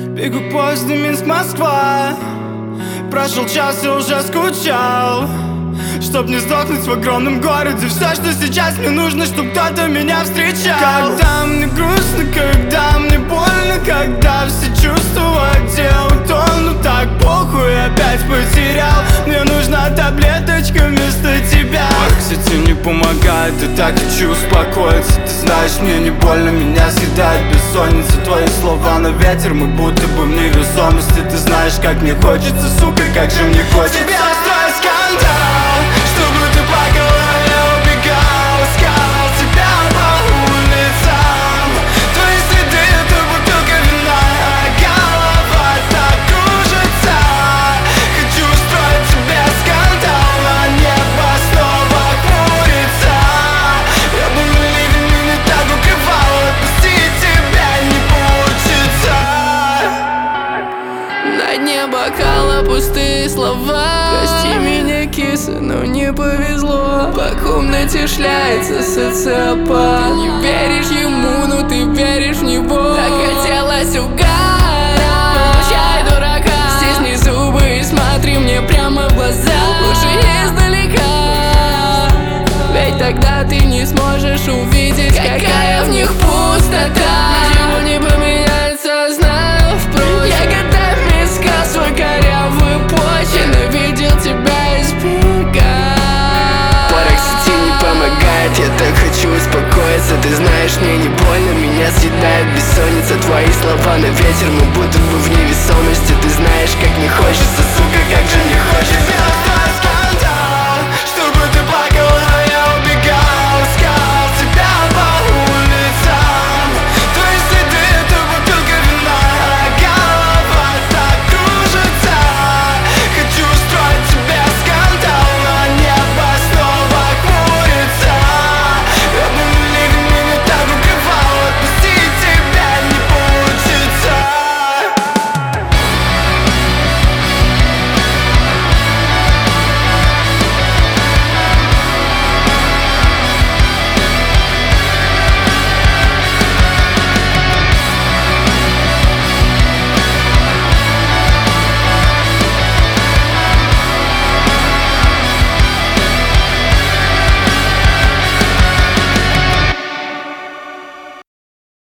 Бегу поездом Минск-Москва. Прошел час и уже скучал, чтоб не сдохнуть в огромном городе. Все, что сейчас мне нужно, чтоб кто-то меня встречал. Когда мне грустно, когда мне больно, когда все чувства в отдел тону, так похуй, опять потерял. Мне нужна таблеточка вместо тебя. Кстати, не помогает, и так хочу успокоиться. Ты знаешь, мне не больно, меня съедает бессонница. Твои слова на ветер, мы будто бы в невесомости. Ты знаешь, как мне хочется, сука, как же мне хочется тебе устроить скандал, чтобы ты плакала, я убегал, искал тебя по улицам. Твои следы — это бутылка вина, а голова так кружится. Хочу устроить тебе скандал, а небо снова хмурится. Я был ливень, меня так укрывал, отпустить тебя не получится. На дне бокала пустые слова. Прости меня, киса, но не повезло. По комнате шляется социопат. Ты не веришь ему, но ты веришь в него. Так хотелось угара, получай дурака. Стисни зубы и смотри мне прямо в глаза. Лучше издалека, ведь тогда ты не сможешь увидеть, какая в них пустота. Ничего не поменяется, знаю впрочем. Я годами искал свой корявый почерк, ненавидел тебя избегать. Пароксетин не помогает, я так хочу успокоиться. Ты знаешь, мне не больно, меня съедает бессонница. Твои слова на ветер, мы будто бы в невесомости. Ты знаешь, как мне хочется, сука, как же мне хочется.